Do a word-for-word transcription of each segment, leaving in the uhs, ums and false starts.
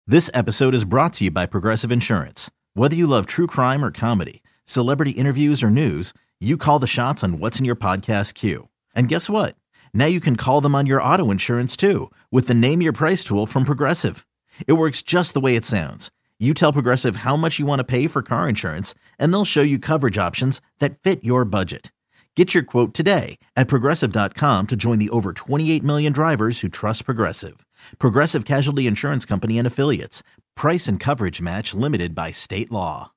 This episode is brought to you by Progressive Insurance. Whether you love true crime or comedy, celebrity interviews or news, you call the shots on what's in your podcast queue. And guess what? Now you can call them on your auto insurance too with the Name Your Price tool from Progressive. It works just the way it sounds. You tell Progressive how much you want to pay for car insurance, and they'll show you coverage options that fit your budget. Get your quote today at Progressive dot com to join the over twenty-eight million drivers who trust Progressive. Progressive Casualty Insurance Company and Affiliates. Price and coverage match limited by state law.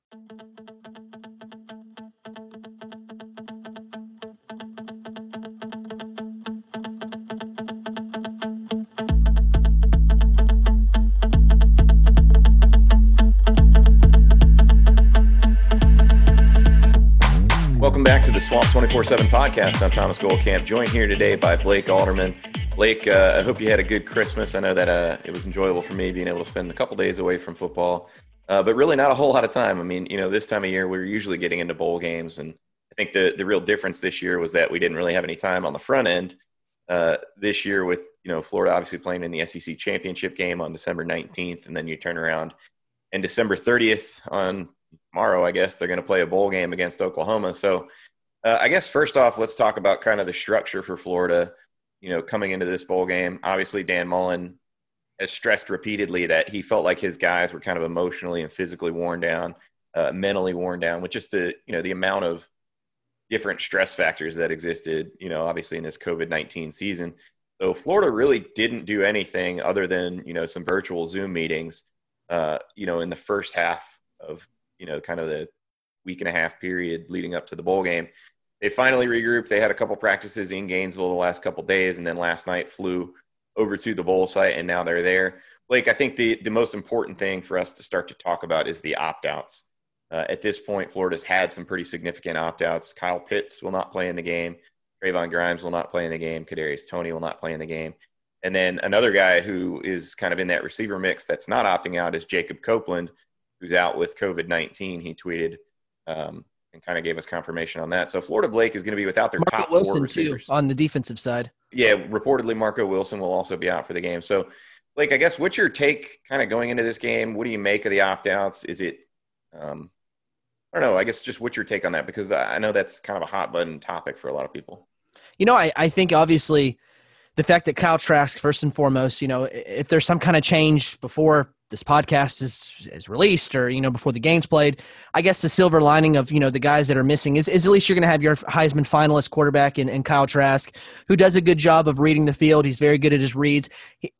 Welcome back to the Swamp twenty-four seven podcast. I'm Thomas Goldkamp, joined here today by Blake Alderman. Blake, uh, I hope you had a good Christmas. I know that uh, it was enjoyable for me being able to spend a couple days away from football, uh, but really not a whole lot of time. I mean, you know, this time of year, we're usually getting into bowl games, and I think the, the real difference this year was that we didn't really have any time on the front end. Uh, this year with, you know, Florida obviously playing in the S E C championship game on December nineteenth, and then you turn around and December thirtieth on tomorrow, I guess, they're going to play a bowl game against Oklahoma. So uh, I guess first off, let's talk about kind of the structure for Florida, you know, coming into this bowl game. Obviously, Dan Mullen has stressed repeatedly that he felt like his guys were kind of emotionally and physically worn down, uh, mentally worn down with just the, you know, the amount of different stress factors that existed, you know, obviously in this COVID nineteen season. So Florida really didn't do anything other than, you know, some virtual Zoom meetings, uh, you know, in the first half of, you know, kind of the week and a half period leading up to the bowl game. They finally regrouped. They had a couple practices in Gainesville the last couple days, and then last night flew over to the bowl site, and now they're there. Blake, I think the, the most important thing for us to start to talk about is the opt-outs. Uh, at this point, Florida's had some pretty significant opt-outs. Kyle Pitts will not play in the game. Trayvon Grimes will not play in the game. Kadarius Toney will not play in the game. And then another guy who is kind of in that receiver mix that's not opting out is Jacob Copeland, who's out with COVID nineteen. He tweeted um, and kind of gave us confirmation on that. So Florida Blake is going to be without their Marco top Wilson four receivers. too, on the defensive side. Yeah, reportedly Marco Wilson will also be out for the game. So, Blake, I guess what's your take kind of going into this game? What do you make of the opt-outs? Is it um, – I don't know. I guess just what's your take on that? Because I know that's kind of a hot-button topic for a lot of people. You know, I, I think obviously the fact that Kyle Trask, first and foremost, you know, if there's some kind of change before – this podcast is is released or, you know, before the game's played, I guess the silver lining of, you know, the guys that are missing is, is at least you're going to have your Heisman finalist quarterback in, in Kyle Trask, who does a good job of reading the field. He's very good at his reads. He,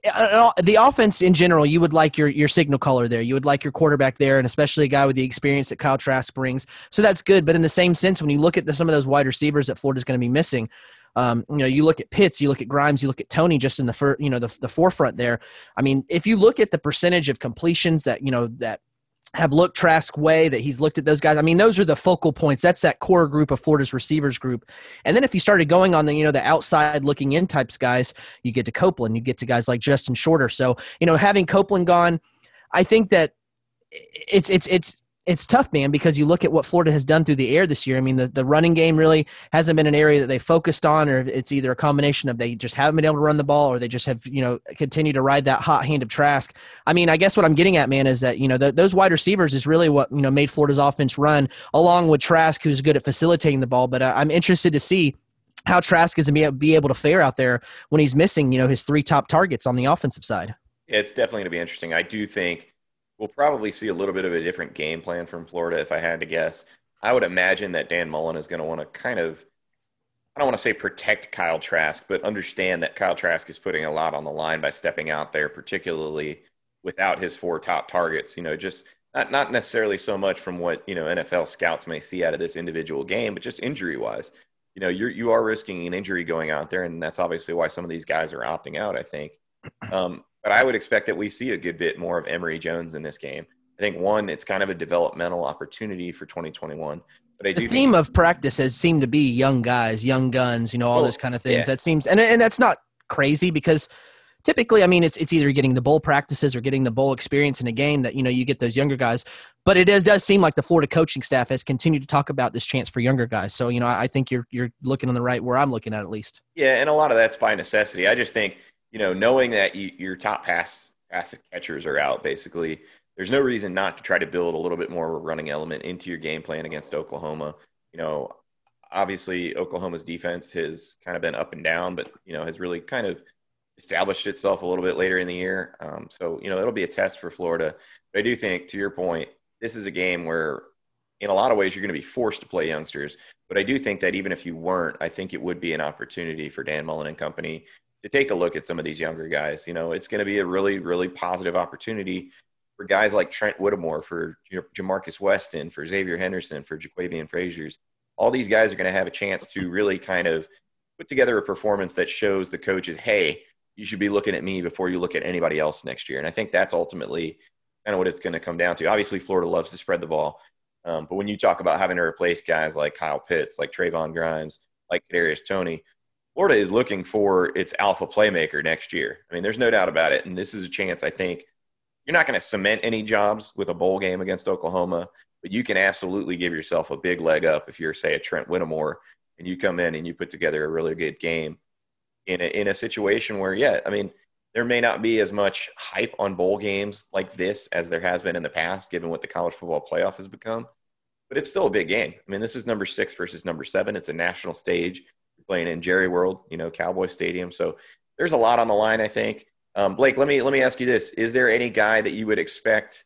the offense in general, you would like your, your signal caller there. You would like your quarterback there, and especially a guy with the experience that Kyle Trask brings. So that's good. But in the same sense, when you look at the, some of those wide receivers that Florida's going to be missing, Um, you know, you look at Pitts, you look at Grimes, you look at Toney just in the fir- you know, the, the forefront there. I mean, if you look at the percentage of completions that, you know, that have looked Trask way, that he's looked at those guys, I mean, those are the focal points. That's that core group of Florida's receivers group. And then if you started going on the, you know, the outside looking in types guys, you get to Copeland, you get to guys like Justin Shorter. So, you know, having Copeland gone, I think that it's, it's, it's, It's tough, man, because you look at what Florida has done through the air this year. I mean, the, the running game really hasn't been an area that they focused on, or it's either a combination of they just haven't been able to run the ball, or they just have, you know, continued to ride that hot hand of Trask. I mean, I guess what I'm getting at, man, is that, you know, the, those wide receivers is really what, you know, made Florida's offense run, along with Trask, who's good at facilitating the ball. But uh, I'm interested to see how Trask is going to be able to fare out there when he's missing, you know, his three top targets on the offensive side. Yeah, it's definitely going to be interesting. I do think we'll probably see a little bit of a different game plan from Florida, if I had to guess. I would imagine that Dan Mullen is going to want to kind of, I don't want to say protect Kyle Trask, but understand that Kyle Trask is putting a lot on the line by stepping out there, particularly without his four top targets. You know, just not not necessarily so much from what, you know, N F L scouts may see out of this individual game, but just injury-wise. You know, you're, you are risking an injury going out there, and that's obviously why some of these guys are opting out, I think. Um, But I would expect that we see a good bit more of Emory Jones in this game. I think, one, it's kind of a developmental opportunity for twenty twenty-one. But I do the theme think, of practice has seemed to be young guys, young guns, you know, all well, those kind of things. yeah. That seems, and and that's not crazy, because typically, I mean, it's it's either getting the bowl practices or getting the bowl experience in a game that, you know, you get those younger guys. But it is, does seem like the Florida coaching staff has continued to talk about this chance for younger guys. So, you know, I think you're you're looking on the right where I'm looking at at least. Yeah, and a lot of that's by necessity. I just think, you know, knowing that you, your top pass classic catchers are out, basically. There's no reason not to try to build a little bit more of a running element into your game plan against Oklahoma. You know, obviously Oklahoma's defense has kind of been up and down, but, you know, has really kind of established itself a little bit later in the year. Um, so, you know, it'll be a test for Florida. But I do think, to your point, this is a game where in a lot of ways you're going to be forced to play youngsters. But I do think that even if you weren't, I think it would be an opportunity for Dan Mullen and company to take a look at some of these younger guys. You know, it's going to be a really, really positive opportunity for guys like Trent Whittemore, for you know, Jamarcus Weston, for Xavier Henderson, for Jaquavian Fraziers. All these guys are going to have a chance to really kind of put together a performance that shows the coaches, hey, you should be looking at me before you look at anybody else next year. And I think that's ultimately kind of what it's going to come down to. Obviously, Florida loves to spread the ball. Um, but when you talk about having to replace guys like Kyle Pitts, like Trayvon Grimes, like Kadarius Toney, Florida is looking for its alpha playmaker next year. I mean, there's no doubt about it. And this is a chance, I think, you're not going to cement any jobs with a bowl game against Oklahoma, but you can absolutely give yourself a big leg up if you're, say, a Trent Whittemore, and you come in and you put together a really good game in a, in a situation where, yeah, I mean, there may not be as much hype on bowl games like this as there has been in the past, given what the college football playoff has become. But it's still a big game. I mean, this is number six versus number seven. It's a national stage. You're playing in Jerry World, you know, Cowboy Stadium. So there's a lot on the line, I think. Um, Blake, let me let me ask you this. Is there any guy that you would expect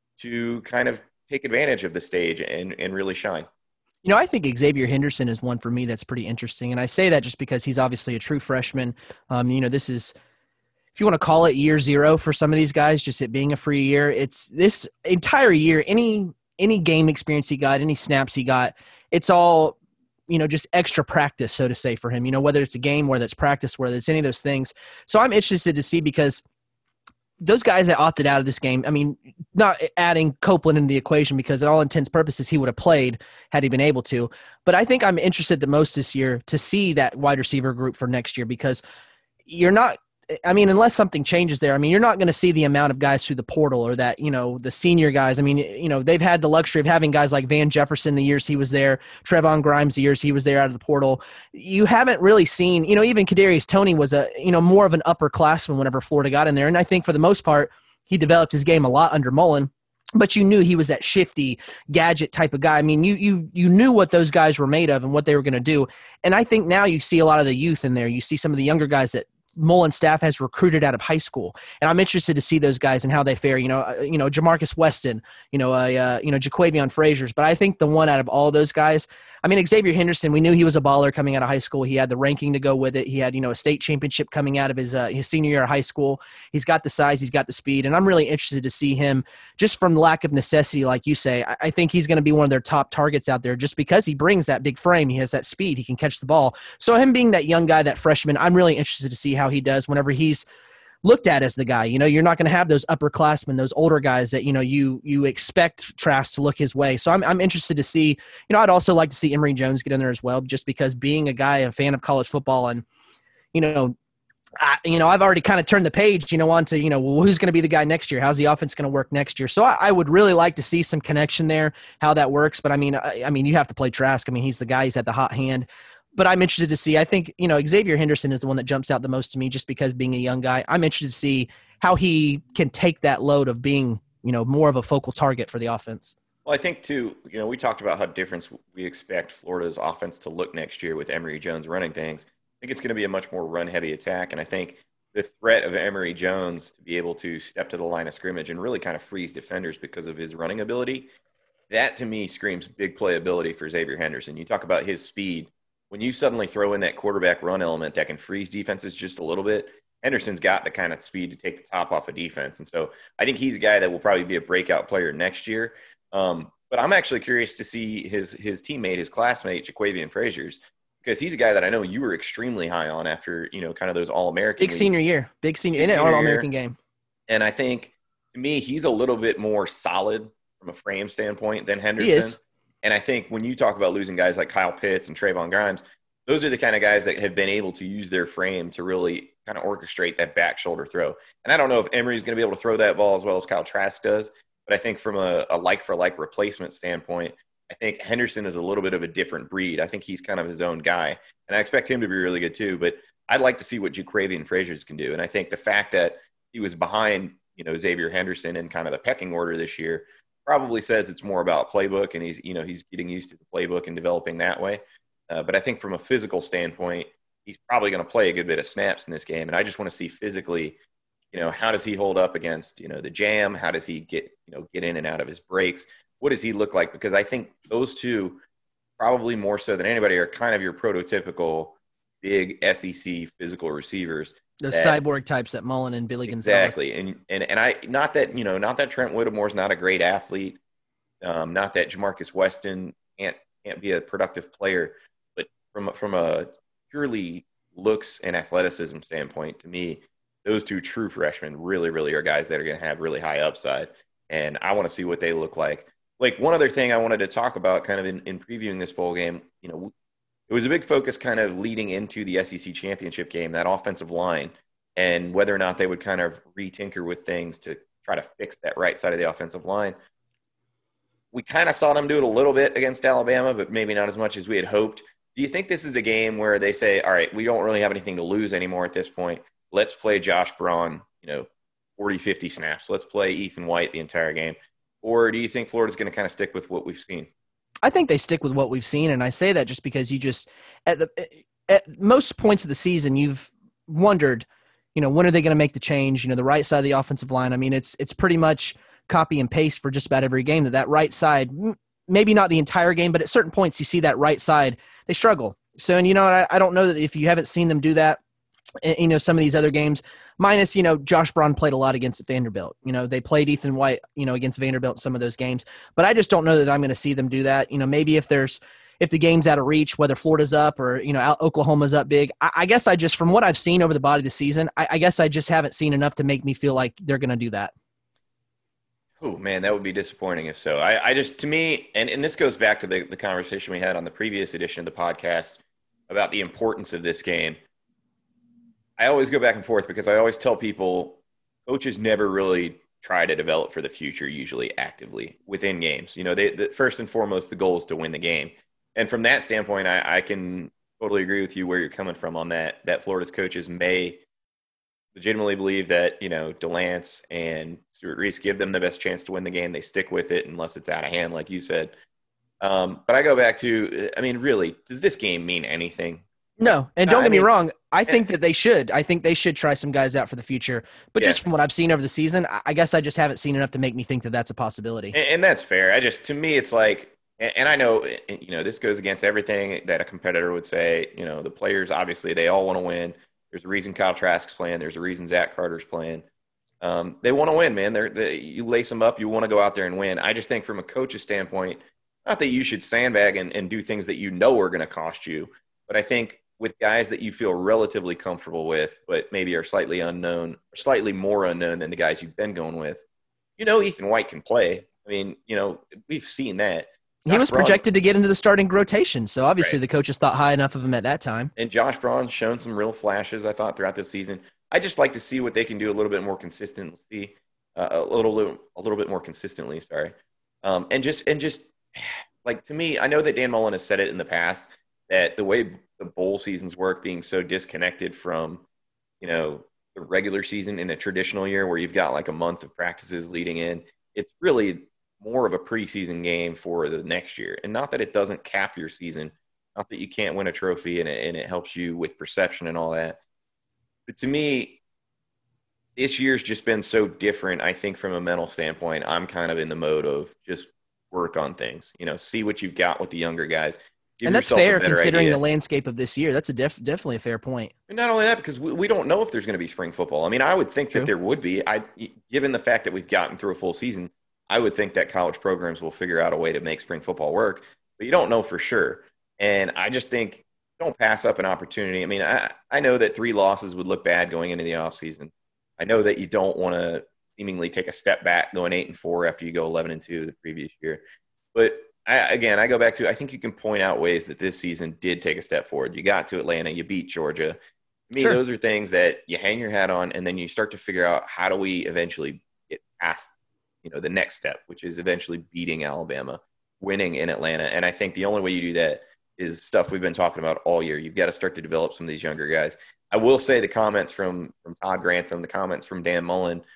to kind of take advantage of the stage and, and really shine? You know, I think Xavier Henderson is one for me that's pretty interesting. And I say that just because he's obviously a true freshman. Um, you know, this is, if you want to call it year zero for some of these guys, just it being a free year, it's this entire year, any any game experience he got, any snaps he got, it's all, you know, just extra practice, so to say, for him, you know, whether it's a game, whether it's practice, whether it's any of those things. So I'm interested to see, because those guys that opted out of this game, I mean, not adding Copeland into the equation, because at all intents purposes, he would have played had he been able to. But I think I'm interested the most this year to see that wide receiver group for next year, because you're not, I mean, unless something changes there, I mean, you're not going to see the amount of guys through the portal, or that, you know, the senior guys. I mean, you know, they've had the luxury of having guys like Van Jefferson the years he was there, Trevon Grimes the years he was there out of the portal. You haven't really seen, you know, even Kadarius Toney was a, you know, more of an upperclassman whenever Florida got in there. And I think for the most part, he developed his game a lot under Mullen. But you knew he was that shifty gadget type of guy. I mean, you you you knew what those guys were made of and what they were going to do. And I think now you see a lot of the youth in there. You see some of the younger guys that Mullen staff has recruited out of high school, and I'm interested to see those guys and how they fare. You know, uh, you know, Jamarcus Weston, you know, uh, uh, you know, Jaquavion Fraziers. But I think the one out of all those guys, I mean, Xavier Henderson, we knew he was a baller coming out of high school. He had the ranking to go with it. He had, you know, a state championship coming out of his uh, his senior year of high school. He's got the size, he's got the speed, and I'm really interested to see him just from lack of necessity, like you say. I, I think he's going to be one of their top targets out there just because he brings that big frame. He has that speed. He can catch the ball. So him being that young guy, that freshman, I'm really interested to see how he does whenever he's looked at as the guy. You know, you're not going to have those upperclassmen, those older guys that, you know, you you expect Trask to look his way. So I'm I'm interested to see, you know, I'd also like to see Emory Jones get in there as well, just because being a guy, a fan of college football, and, you know, I, you know, I've already kind of turned the page, you know, on to, you know, well, who's going to be the guy next year? How's the offense going to work next year? So I, I would really like to see some connection there, how that works. But I mean, I, I mean, you have to play Trask. I mean, he's the guy, he's at the hot hand. But I'm interested to see, I think, you know, Xavier Henderson is the one that jumps out the most to me just because being a young guy. I'm interested to see how he can take that load of being, you know, more of a focal target for the offense. Well, I think, too, you know, we talked about how different we expect Florida's offense to look next year with Emory Jones running things. I think it's going to be a much more run-heavy attack, and I think the threat of Emory Jones to be able to step to the line of scrimmage and really kind of freeze defenders because of his running ability, that to me screams big playability for Xavier Henderson. You talk about his speed. When you suddenly throw in that quarterback run element that can freeze defenses just a little bit, Henderson's got the kind of speed to take the top off of defense. And so I think he's a guy that will probably be a breakout player next year. Um, but I'm actually curious to see his his teammate, his classmate, Jaquavion Fraziers, because he's a guy that I know you were extremely high on after, you know, kind of those All-American Big leagues. senior year. Big senior in an All-American game. And I think, to me, he's a little bit more solid from a frame standpoint than Henderson. He is. And I think when you talk about losing guys like Kyle Pitts and Trayvon Grimes, those are the kind of guys that have been able to use their frame to really kind of orchestrate that back shoulder throw. And I don't know if Emory's going to be able to throw that ball as well as Kyle Trask does, but I think from a, a like-for-like replacement standpoint, I think Henderson is a little bit of a different breed. I think he's kind of his own guy, and I expect him to be really good too. But I'd like to see what Jaquavion Fraziers can do. And I think the fact that he was behind, you know, Xavier Henderson in kind of the pecking order this year probably says it's more about playbook, and he's, you know, he's getting used to the playbook and developing that way. Uh, but I think from a physical standpoint, he's probably going to play a good bit of snaps in this game. And I just want to see physically, you know, how does he hold up against, you know, the jam? How does he get, you know, get in and out of his breaks? What does he look like? Because I think those two, probably more so than anybody, are kind of your prototypical big S E C physical receivers. Those that, cyborg types that Mullen and Billy Gonzalez. Exactly. And, and, and I, not that, you know, not that Trent Whittemore's not a great athlete. Um, not that Jamarcus Weston can't, can't be a productive player, but from, from a purely looks and athleticism standpoint, to me, those two true freshmen really, really are guys that are going to have really high upside. And I want to see what they look like. Like, one other thing I wanted to talk about kind of in, in previewing this bowl game, you know, it was a big focus kind of leading into the S E C championship game, that offensive line, and whether or not they would kind of retinker with things to try to fix that right side of the offensive line. We kind of saw them do it a little bit against Alabama, but maybe not as much as we had hoped. Do you think this is a game where they say, all right, we don't really have anything to lose anymore at this point. Let's play Josh Braun, you know, forty, fifty snaps. Let's play Ethan White the entire game. Or do you think Florida's going to kind of stick with what we've seen? I think they stick with what we've seen, and I say that just because you just at the at most points of the season you've wondered, you know, when are they going to make the change? You know, the right side of the offensive line. I mean, it's it's pretty much copy and paste for just about every game. That that right side, maybe not the entire game, but at certain points you see that right side they struggle. So, and you know, I, I don't know that if you haven't seen them do that, you know, some of these other games, minus, you know, Josh Braun played a lot against Vanderbilt. You know, they played Ethan White, you know, against Vanderbilt in some of those games. But I just don't know that I'm going to see them do that. You know, maybe if there's if the game's out of reach, whether Florida's up or, you know, Oklahoma's up big, I, I guess I just, from what I've seen over the body of the season, I, I guess I just haven't seen enough to make me feel like they're going to do that. Oh, man, that would be disappointing if so. I, I just, to me, and, and this goes back to the, the conversation we had on the previous edition of the podcast about the importance of this game. I always go back and forth because I always tell people coaches never really try to develop for the future, usually actively within games. You know, they the, first and foremost, the goal is to win the game. And from that standpoint, I, I can totally agree with you where you're coming from on that, that Florida's coaches may legitimately believe that, you know, DeLance and Stuart Reese give them the best chance to win the game. They stick with it unless it's out of hand, like you said. Um, but I go back to, I mean, really, does this game mean anything? No, and don't I get mean, me wrong. I think that they should. I think they should try some guys out for the future. But Yeah. just from what I've seen over the season, I- I guess I just haven't seen enough to make me think that that's a possibility. And, and that's fair. I just, to me, it's like, and, and I know, you know, this goes against everything that a competitor would say. You know, the players, obviously, they all want to win. There's a reason Kyle Trask's playing. There's a reason Zach Carter's playing. Um, they want to win, man. They're, they, you lace them up. You want to go out there and win. I just think from a coach's standpoint, not that you should sandbag and, and do things that you know are going to cost you, but I think with guys that you feel relatively comfortable with, but maybe are slightly unknown, or slightly more unknown than the guys you've been going with, you know, Ethan White can play. I mean, you know, we've seen that. He Josh was Braun- projected to get into the starting rotation, so obviously Right. the coaches thought high enough of him at that time. And Josh Braun's shown some real flashes, I thought, throughout this season. I just like to see what they can do a little bit more consistently, uh, a little, little, a little bit more consistently. Sorry, um, and just and just like to me, I know that Dan Mullen has said it in the past that the way the bowl seasons work, being so disconnected from, you know, the regular season in a traditional year where you've got like a month of practices leading in, it's really more of a preseason game for the next year. And not that it doesn't cap your season, not that you can't win a trophy and it, and it helps you with perception and all that. But to me, this year's just been so different. I think from a mental standpoint, I'm kind of in the mode of just work on things, you know, see what you've got with the younger guys. Give And that's yourself a fair better considering idea. the landscape of this year. That's a def- definitely a fair point. And not only that, because we, we don't know if there's going to be spring football. I mean, I would think True. that there would be. I, given the fact that we've gotten through a full season, I would think that college programs will figure out a way to make spring football work. But you don't know for sure. And I just think don't pass up an opportunity. I mean, I, I know that three losses would look bad going into the offseason. I know that you don't want to seemingly take a step back going eight and four after you go eleven and two the previous year. But I, again, I go back to, I think you can point out ways that this season did take a step forward. You got to Atlanta, you beat Georgia. To me, Sure. those are things that you hang your hat on, and then you start to figure out how do we eventually get past, you know, the next step, which is eventually beating Alabama, winning in Atlanta. And I think the only way you do that is stuff we've been talking about all year. You've got to start to develop some of these younger guys. I will say the comments from, from Todd Grantham, the comments from Dan Mullen,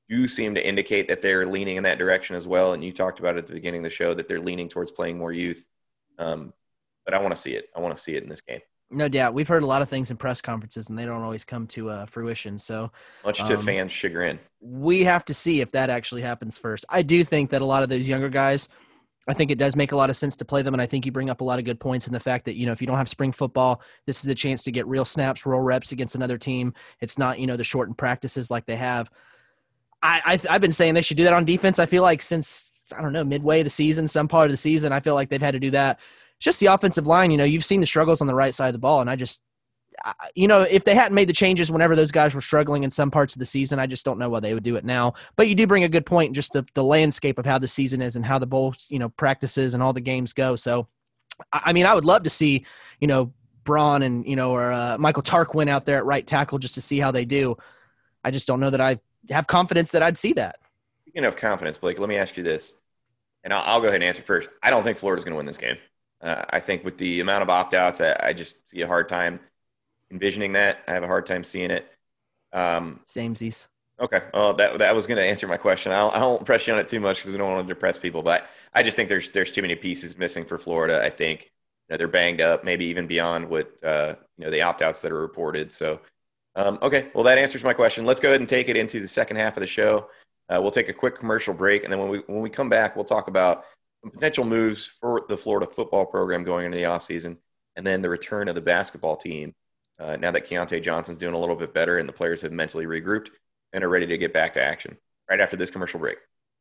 do seem to indicate that they're leaning in that direction as well. And you talked about it at the beginning of the show that they're leaning towards playing more youth. Um, but I want to see it. I want to see it in this game. No doubt. We've heard a lot of things in press conferences, and they don't always come to uh, fruition. So much to um, fans' chagrin. We have to see if that actually happens first. I do think that a lot of those younger guys, I think it does make a lot of sense to play them, and I think you bring up a lot of good points in the fact that, you know, if you don't have spring football, this is a chance to get real snaps, real reps against another team. It's not, you know, the shortened practices like they have. I, I, I've been saying they should do that on defense. I feel like since, I don't know, midway of the season, some part of the season, I feel like they've had to do that. Just the offensive line, you know, you've seen the struggles on the right side of the ball, and I just, I, you know, if they hadn't made the changes whenever those guys were struggling in some parts of the season, I just don't know why they would do it now. But you do bring a good point, just the, the landscape of how the season is and how the bowl, you know, practices and all the games go. So, I mean, I would love to see, you know, Braun and, you know, or uh, Michael Tarquin out there at right tackle just to see how they do. I just don't know that I have confidence that I'd see that. Speaking of confidence, Blake, let me ask you this, and I'll, I'll go ahead and answer first. I don't think Florida's going to win this game. Uh, I think with the amount of opt-outs, I, I just see a hard time envisioning that. I have a hard time seeing it. Um, Samesies. Okay. Well, that that was going to answer my question. I'll, I won't press you on it too much because we don't want to depress people. But I just think there's there's too many pieces missing for Florida. I think you know, they're banged up, maybe even beyond what uh, you know the opt-outs that are reported. So, um, okay. Well, that answers my question. Let's go ahead and take it into the second half of the show. Uh, we'll take a quick commercial break, and then when we when we come back, we'll talk about some potential moves for the Florida football program going into the offseason, and then the return of the basketball team uh, now that Keontae Johnson's doing a little bit better and the players have mentally regrouped and are ready to get back to action right after this commercial break.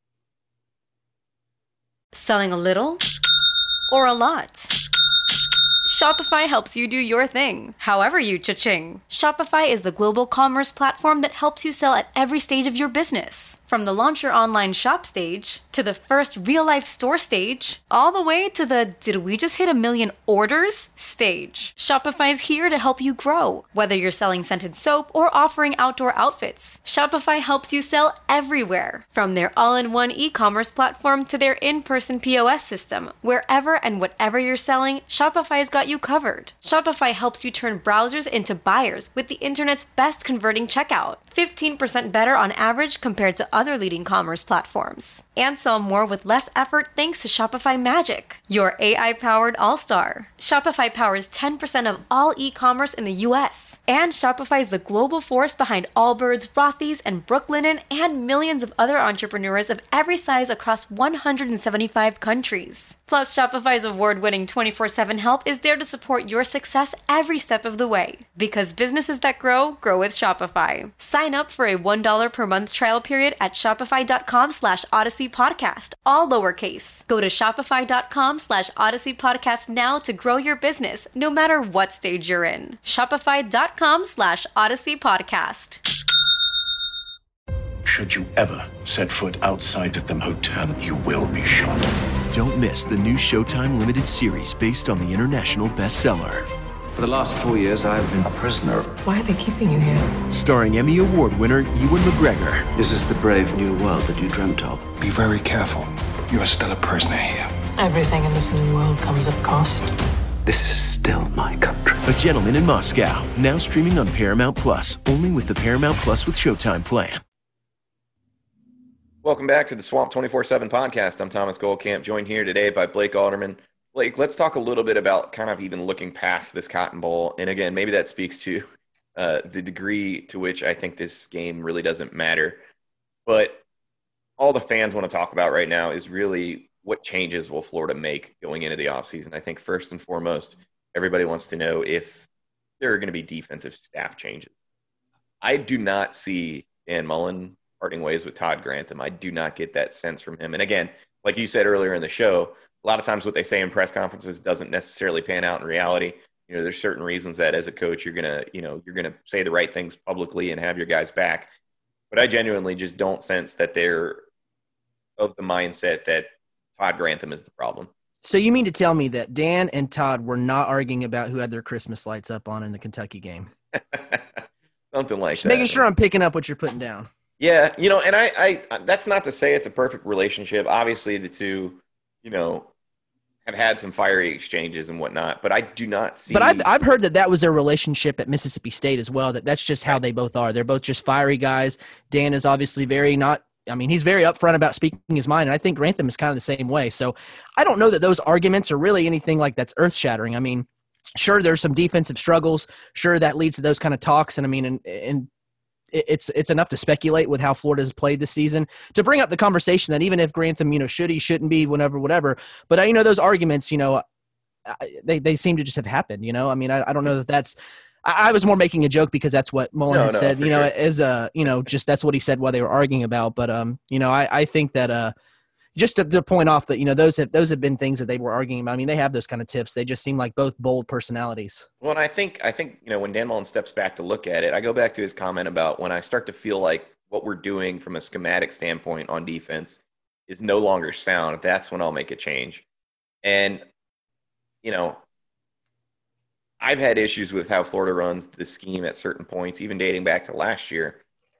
Selling a little or a lot? Shopify helps you do your thing, however you cha-ching. Shopify is the global commerce platform that helps you sell at every stage of your business. From the launch your online shop stage, to the first real-life store stage, all the way to the did we just hit a million orders stage. Shopify is here to help you grow. Whether you're selling scented soap or offering outdoor outfits, Shopify helps you sell everywhere. From their all-in-one e-commerce platform to their in-person P O S system, wherever and whatever you're selling, Shopify's got you covered. Shopify helps you turn browsers into buyers with the internet's best converting checkout, fifteen percent better on average compared to other leading commerce platforms. And sell more with less effort thanks to Shopify Magic, your A I-powered all-star. Shopify powers ten percent of all e-commerce in the U S. And Shopify is the global force behind Allbirds, Rothy's, and Brooklinen, and millions of other entrepreneurs of every size across one hundred seventy-five countries. Plus, Shopify's award-winning twenty-four seven help is there to support your success every step of the way. Because businesses that grow, grow with Shopify. Sign up for a one dollar per month trial period at shopify.com slash Odyssey Podcast, all lowercase. Go to shopify.com slash Odyssey Podcast now to grow your business, no matter what stage you're in. Shopify.com slash Odyssey Podcast. Should you ever set foot outside of the hotel, you will be shot. Don't miss the new Showtime limited series based on the international bestseller. For the last four years, I've been a prisoner. Why are they keeping you here? Starring Emmy Award winner Ewan McGregor. This is the brave new world that you dreamt of. Be very careful. You are still a prisoner here. Everything in this new world comes at cost. This is still my country. A Gentleman in Moscow, now streaming on Paramount Plus, only with the Paramount Plus with Showtime plan. Welcome back to the Swamp twenty-four seven podcast. I'm Thomas Goldcamp, joined here today by Blake Alderman. Blake, let's talk a little bit about kind of even looking past this Cotton Bowl. And again, maybe that speaks to uh, the degree to which I think this game really doesn't matter. But all the fans want to talk about right now is really what changes will Florida make going into the offseason. I think first and foremost, everybody wants to know if there are going to be defensive staff changes. I do not see Dan Mullen parting ways with Todd Grantham. I do not get that sense from him. And again, like you said earlier in the show, a lot of times what they say in press conferences doesn't necessarily pan out in reality. You know, there's certain reasons that as a coach, you're going to, you know, you're going to say the right things publicly and have your guys back. But I genuinely just don't sense that they're of the mindset that Todd Grantham is the problem. So you mean to tell me that Dan and Todd were not arguing about who had their Christmas lights up on in the Kentucky game? Something like just that. Making sure I'm picking up what you're putting down. Yeah, you know, and I, I, that's not to say it's a perfect relationship. Obviously, the two, you know, have had some fiery exchanges and whatnot, but I do not see. But I've I've heard that that was their relationship at Mississippi State as well. That that's just how they both are. They're both just fiery guys. Dan is obviously very not. I mean, he's very upfront about speaking his mind, and I think Grantham is kind of the same way. So I don't know that those arguments are really anything like that's earth shattering. I mean, sure, there's some defensive struggles. Sure, that leads to those kind of talks, and I mean, and and. It's it's enough to speculate with how Florida has played this season to bring up the conversation that even if Grantham, you know, should he, shouldn't be, whatever, whatever. But, you know, those arguments, you know, they, they seem to just have happened, you know. I mean, I, I don't know that that's – I was more making a joke because that's what Mullen no, had no, said, you know, sure. as a, you know, just that's what he said while they were arguing about. But, um, you know, I, I think that uh, – just to, to point off that, you know, those have those have been things that they were arguing about. I mean, they have those kind of tips. They just seem like both bold personalities. Well, and I think, I think, you know, when Dan Mullen steps back to look at it, I go back to his comment about when I start to feel like what we're doing from a schematic standpoint on defense is no longer sound, that's when I'll make a change. And, you know, I've had issues with how Florida runs the scheme at certain points, even dating back to last year.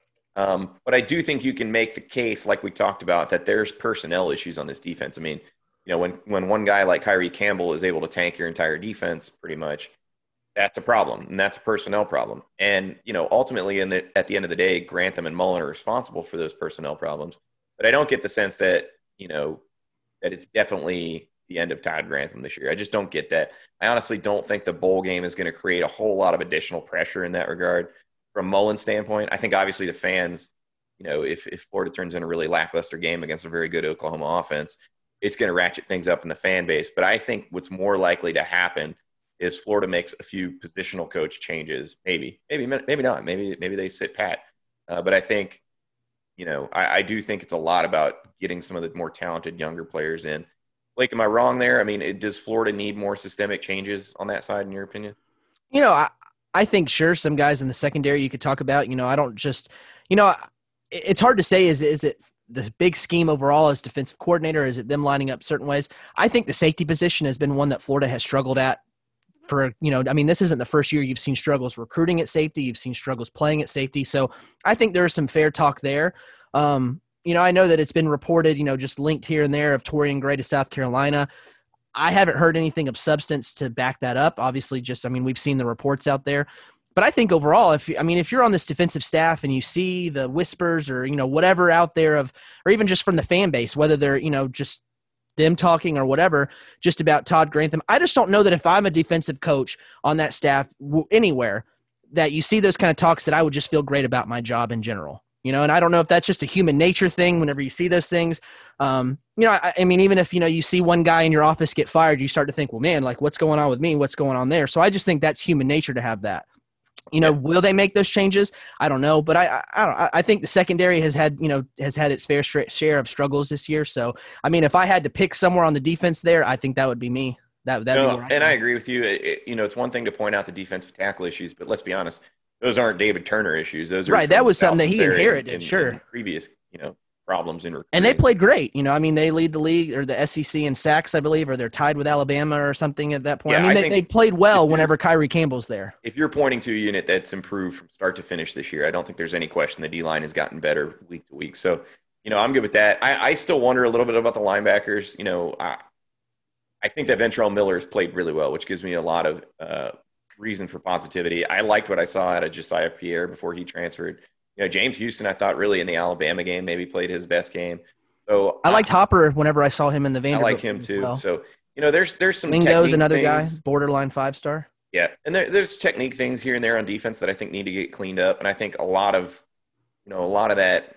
Um, but I do think you can make the case, like we talked about, that there's personnel issues on this defense. I mean, you know, when, when one guy like Kyrie Campbell is able to tank your entire defense pretty much, that's a problem, and that's a personnel problem. And, you know, ultimately, in the, at the end of the day, Grantham and Mullen are responsible for those personnel problems. But I don't get the sense that, you know, that it's definitely the end of Todd Grantham this year. I just don't get that. I honestly don't think the bowl game is going to create a whole lot of additional pressure in that regard. From Mullen's standpoint, I think obviously the fans, you know, if, if Florida turns in a really lackluster game against a very good Oklahoma offense, it's going to ratchet things up in the fan base. But I think what's more likely to happen is Florida makes a few positional coach changes. Maybe, maybe, maybe not. Maybe, maybe they sit pat. Uh, but I think, you know, I, I do think it's a lot about getting some of the more talented younger players in. Blake, am I wrong there? I mean, it, does Florida need more systemic changes on that side, in your opinion? You know, I, I think, sure, some guys in the secondary you could talk about. You know, I don't just – you know, it's hard to say is, is it the big scheme overall as defensive coordinator? Is it them lining up certain ways? I think the safety position has been one that Florida has struggled at for, you know, I mean, this isn't the first year you've seen struggles recruiting at safety. You've seen struggles playing at safety. So I think there's some fair talk there. Um, you know, I know that it's been reported, you know, just linked here and there of Torian Gray to South Carolina. I haven't heard anything of substance to back that up. Obviously, just, I mean, we've seen the reports out there. But I think overall, if I mean, if you're on this defensive staff and you see the whispers or, you know, whatever out there of, or even just from the fan base, whether they're, you know, just them talking or whatever, just about Todd Grantham, I just don't know that if I'm a defensive coach on that staff w- anywhere, that you see those kind of talks that I would just feel great about my job in general. You know, and I don't know if that's just a human nature thing whenever you see those things. Um, you know, I, I mean, even if, you know, you see one guy in your office get fired, you start to think, well, man, like what's going on with me? What's going on there? So I just think that's human nature to have that. You know, will they make those changes? I don't know, but I, I, I don't. I think the secondary has had, you know, has had its fair share of struggles this year. So, I mean, if I had to pick somewhere on the defense there, I think that would be me. That that. No, and I agree with you. It, it, you know, it's one thing to point out the defensive tackle issues, but let's be honest, those aren't David Turner issues. Those are right. That was something that he inherited. And, sure. and previous, you know, problems in recruiting. And they played great. You know, I mean, they lead the league or the S E C in sacks, I believe, or they're tied with Alabama or something at that point. Yeah, I mean, I they, they played well whenever Kyrie Campbell's there. If you're pointing to a unit that's improved from start to finish this year, I don't think there's any question the D-line has gotten better week to week. So, you know, I'm good with that. I, I still wonder a little bit about the linebackers. You know, I, I think that Ventrell Miller has played really well, which gives me a lot of uh, reason for positivity. I liked what I saw out of Josiah Pierre before he transferred. You know, James Houston, I thought really in the Alabama game maybe played his best game. So I liked Hopper whenever I saw him in the Vanderbilt. I like him too. Well. So, you know, there's there's some Mingo's another things. guy, borderline five star. Yeah, and there, there's technique things here and there on defense that I think need to get cleaned up. And I think a lot of, you know, a lot of that,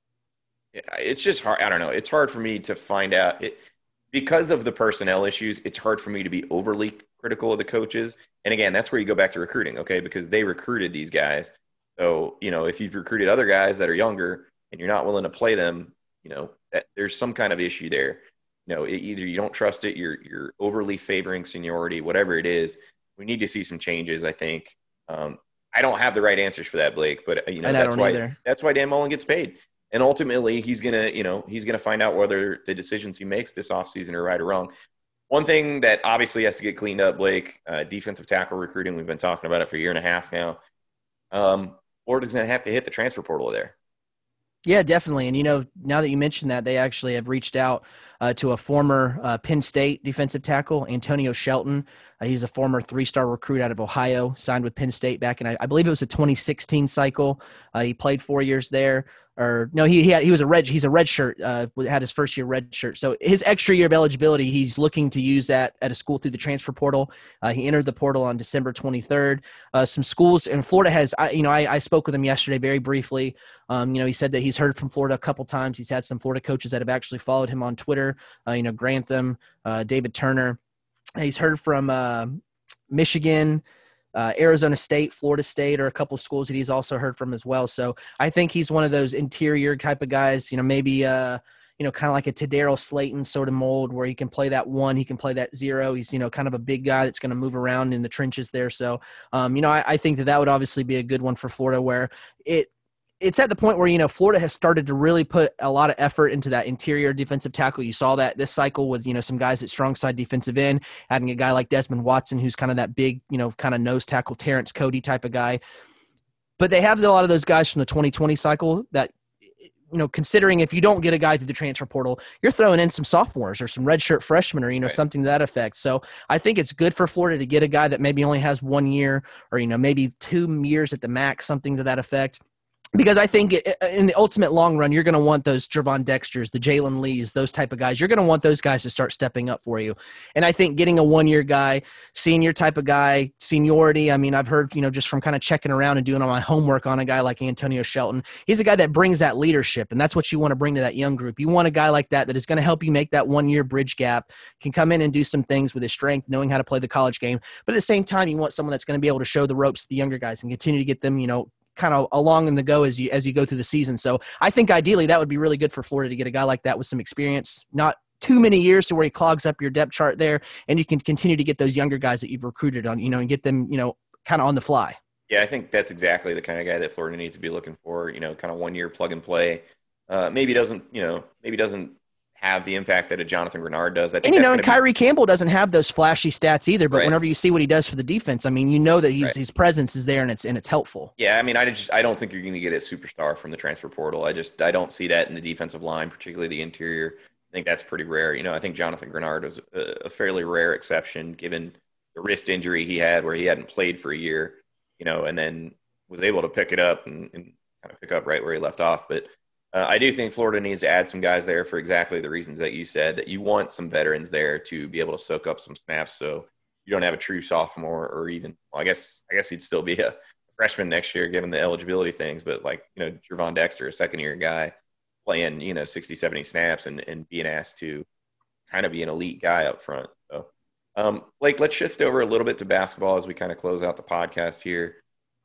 it's just hard. I don't know. It's hard for me to find out. It, because of the personnel issues, it's hard for me to be overly critical of the coaches. And again, that's where you go back to recruiting, okay, because they recruited these guys. So, you know, if you've recruited other guys that are younger and you're not willing to play them, you know, that there's some kind of issue there. You know, it, either you don't trust it, you're you're overly favoring seniority, whatever it is. We need to see some changes, I think. Um, I don't have the right answers for that, Blake, but you know and that's why either. that's why Dan Mullen gets paid. And ultimately, he's gonna, you know, he's gonna find out whether the decisions he makes this offseason are right or wrong. One thing that obviously has to get cleaned up, Blake, uh, defensive tackle recruiting. We've been talking about it for a year and a half now. Um, Florida's gonna have to hit the transfer portal there. Yeah, definitely. And, you know, now that you mentioned that, they actually have reached out uh, to a former uh, Penn State defensive tackle, Antonio Shelton. Uh, he's a former three-star recruit out of Ohio, signed with Penn State back in, I, I believe it was a twenty sixteen cycle. Uh, he played four years there. Or no, he he, had, he was a red. He's a red shirt. Uh, had his first year red shirt. So his extra year of eligibility, he's looking to use that at a school through the transfer portal. Uh, he entered the portal on December twenty-third. Uh, some schools in Florida has, I, you know, I, I spoke with him yesterday very briefly. Um, you know, he said that he's heard from Florida a couple times. He's had some Florida coaches that have actually followed him on Twitter. Uh, you know, Grantham, uh, David Turner. He's heard from uh, Michigan. Uh, Arizona State, Florida State are a couple schools that he's also heard from as well. So I think he's one of those interior type of guys, you know, maybe, uh, you know, kind of like a Tadaro Slayton sort of mold where he can play that one, he can play that zero. He's, you know, kind of a big guy that's going to move around in the trenches there. So, um, you know, I, I think that that would obviously be a good one for Florida where it, it's at the point where, you know, Florida has started to really put a lot of effort into that interior defensive tackle. You saw that this cycle with, you know, some guys at strong side defensive end, adding a guy like Desmond Watson, who's kind of that big, you know, kind of nose tackle, Terrence Cody type of guy. But they have a lot of those guys from the twenty twenty cycle that, you know, considering if you don't get a guy through the transfer portal, you're throwing in some sophomores or some redshirt freshmen or, you know, right. something to that effect. So I think it's good for Florida to get a guy that maybe only has one year or, you know, maybe two years at the max, something to that effect. Because I think in the ultimate long run, you're going to want those Gervon Dexters, the Jalen Lees, those type of guys. You're going to want those guys to start stepping up for you. And I think getting a one-year guy, senior type of guy, seniority, I mean, I've heard, you know, just from kind of checking around and doing all my homework on a guy like Antonio Shelton, he's a guy that brings that leadership, and that's what you want to bring to that young group. You want a guy like that that is going to help you make that one-year bridge gap, can come in and do some things with his strength, knowing how to play the college game. But at the same time, you want someone that's going to be able to show the ropes to the younger guys and continue to get them, you know, kind of along in the go as you as you go through the season. So I think ideally that would be really good for Florida to get a guy like that with some experience, not too many years to where he clogs up your depth chart there, and you can continue to get those younger guys that you've recruited on, you know, and get them, you know, kind of on the fly. Yeah, I think that's exactly the kind of guy that Florida needs to be looking for, you know, kind of one year plug and play. Uh, maybe doesn't, you know, maybe doesn't have the impact that a Jonathan Grenard does. I think and, you know, and be- Kyrie Campbell doesn't have those flashy stats either, but right. whenever you see what he does for the defense, I mean, you know that he's, right. his presence is there and it's and it's helpful. Yeah, I mean, I just I don't think you're going to get a superstar from the transfer portal. I just I don't see that in the defensive line, particularly the interior. I think that's pretty rare. You know, I think Jonathan Grenard was a, a fairly rare exception given the wrist injury he had where he hadn't played for a year, you know, and then was able to pick it up and, and kind of pick up right where he left off. But Uh, I do think Florida needs to add some guys there for exactly the reasons that you said, that you want some veterans there to be able to soak up some snaps so you don't have a true sophomore or even well, – I guess I guess he'd still be a freshman next year given the eligibility things, but like, you know, Gervon Dexter, a second-year guy playing, you know, sixty, seventy snaps and, and being asked to kind of be an elite guy up front. So, um, Blake, let's shift over a little bit to basketball as we kind of close out the podcast here.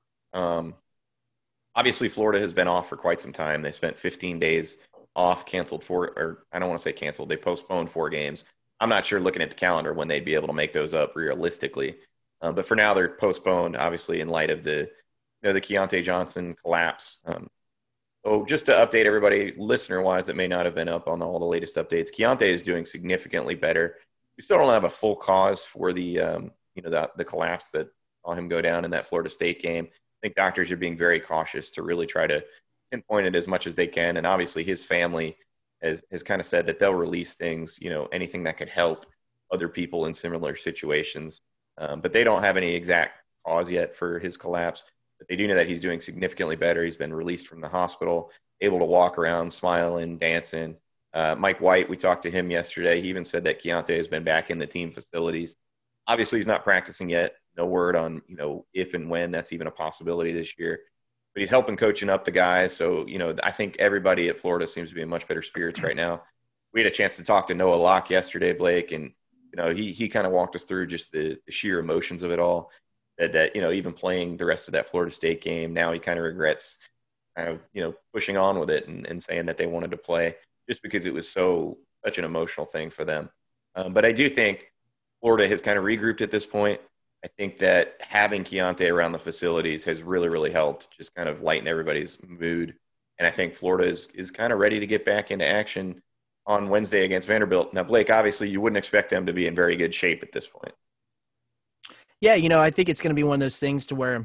Um Obviously, Florida has been off for quite some time. They spent fifteen days off, canceled four, or I don't want to say canceled. They postponed four games. I'm not sure looking at the calendar when they'd be able to make those up realistically. Um, but for now, they're postponed, obviously, in light of the, you know, the Keontae Johnson collapse. Um, so just to update everybody, listener-wise, that may not have been up on all the latest updates, Keontae is doing significantly better. We still don't have a full cause for the, um, you know, the, the collapse that saw him go down in that Florida State game. I think doctors are being very cautious to really try to pinpoint it as much as they can. And obviously his family has, has kind of said that they'll release things, you know, anything that could help other people in similar situations. Um, but they don't have any exact cause yet for his collapse. But they do know that he's doing significantly better. He's been released from the hospital, able to walk around, smiling, dancing. Uh, Mike White, we talked to him yesterday. He even said that Keontae has been back in the team facilities. Obviously he's not practicing yet. No word on, you know, if and when that's even a possibility this year. But he's helping coaching up the guys. So, you know, I think everybody at Florida seems to be in much better spirits right now. We had a chance to talk to Noah Locke yesterday, Blake, and, you know, he he kind of walked us through just the, the sheer emotions of it all. That, that, you know, even playing the rest of that Florida State game, now he kind of regrets kind of, you know, pushing on with it and, and saying that they wanted to play just because it was so such an emotional thing for them. Um, but I do think Florida has kind of regrouped at this point. I think that having Keontae around the facilities has really, really helped just kind of lighten everybody's mood. And I think Florida is, is kind of ready to get back into action on Wednesday against Vanderbilt. Now, Blake, obviously you wouldn't expect them to be in very good shape at this point. Yeah, you know, I think it's going to be one of those things to where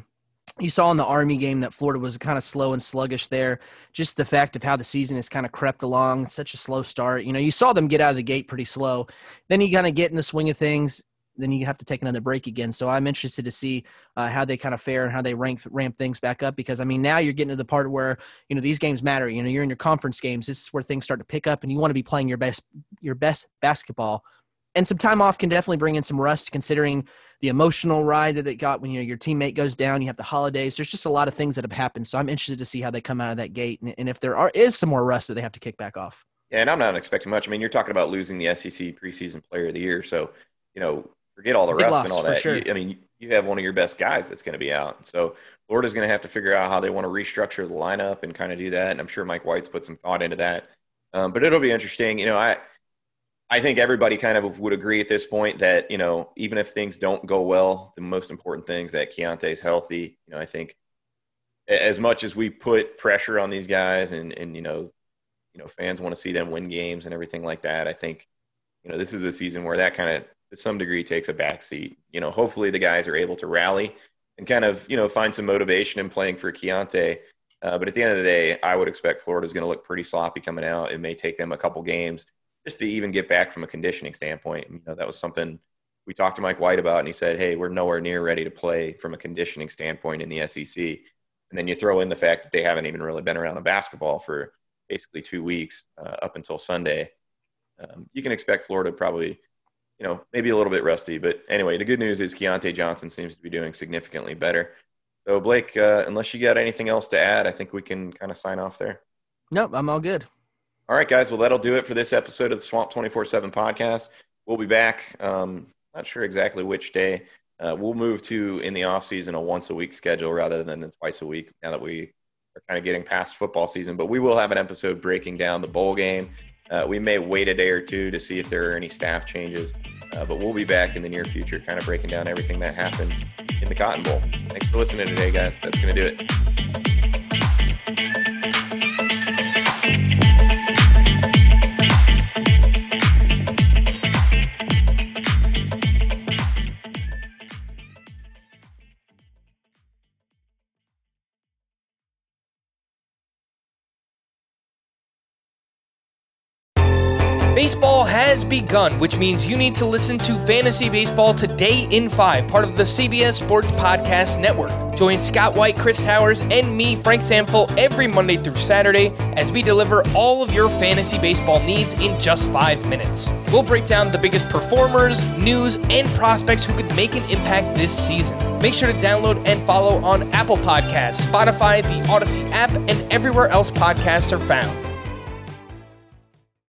You saw in the Army game that Florida was kind of slow and sluggish there. Just the fact of how the season has kind of crept along, such a slow start. You know, you saw them get out of the gate pretty slow. Then you kind of get in the swing of things. Then you have to take another break again. So I'm interested to see uh, how they kind of fare and how they rank, ramp things back up. Because, I mean, now you're getting to the part where, you know, these games matter. You know, you're in your conference games. This is where things start to pick up, and you want to be playing your best your best basketball. And some time off can definitely bring in some rust, considering the emotional ride that they got when you know, your teammate goes down. You have the holidays. There's just a lot of things that have happened. So I'm interested to see how they come out of that gate, and, and if there are is some more rust that they have to kick back off. Yeah, and I'm not expecting much. I mean, you're talking about losing the S E C preseason player of the year. So, you know, forget all the Big rust loss, and all for that. Sure. You, I mean, you have one of your best guys that's going to be out. So Florida's going to have to figure out how they want to restructure the lineup and kind of do that. And I'm sure Mike White's put some thought into that. Um, but it'll be interesting. You know, I – I think everybody kind of would agree at this point that, you know, even if things don't go well, the most important thing is that Keontae's healthy. You know, I think as much as we put pressure on these guys and, and you know, you know, fans want to see them win games and everything like that, I think, you know, this is a season where that kind of, to some degree, takes a backseat. You know, hopefully the guys are able to rally and kind of, you know, find some motivation in playing for Keontae. Uh, but at the end of the day, I would expect Florida's going to look pretty sloppy coming out. It may take them a couple games just to even get back from a conditioning standpoint. You know, that was something we talked to Mike White about, and he said, hey, we're nowhere near ready to play from a conditioning standpoint in the S E C. And then you throw in the fact that they haven't even really been around a basketball for basically two weeks uh, up until Sunday. Um, you can expect Florida probably, you know, maybe a little bit rusty. But anyway, the good news is Keontae Johnson seems to be doing significantly better. So, Blake, uh, unless you got anything else to add, I think we can kind of sign off there. Nope, I'm all good. All right, guys. Well, that'll do it for this episode of the Swamp twenty-four seven podcast. We'll be back. Um, not sure exactly which day. Uh, we'll move to, in the offseason, a once-a-week schedule rather than the twice a week now that we are kind of getting past football season. But we will have an episode breaking down the bowl game. Uh, we may wait a day or two to see if there are any staff changes. Uh, but we'll be back in the near future kind of breaking down everything that happened in the Cotton Bowl. Thanks for listening today, guys. That's going to do it. Baseball has begun, which means you need to listen to Fantasy Baseball Today in five, part of the C B S Sports Podcast Network. Join Scott White, Chris Towers, and me, Frank Samfel, every Monday through Saturday as we deliver all of your fantasy baseball needs in just five minutes. We'll break down the biggest performers, news, and prospects who could make an impact this season. Make sure to download and follow on Apple Podcasts, Spotify, the Odyssey app, and everywhere else podcasts are found.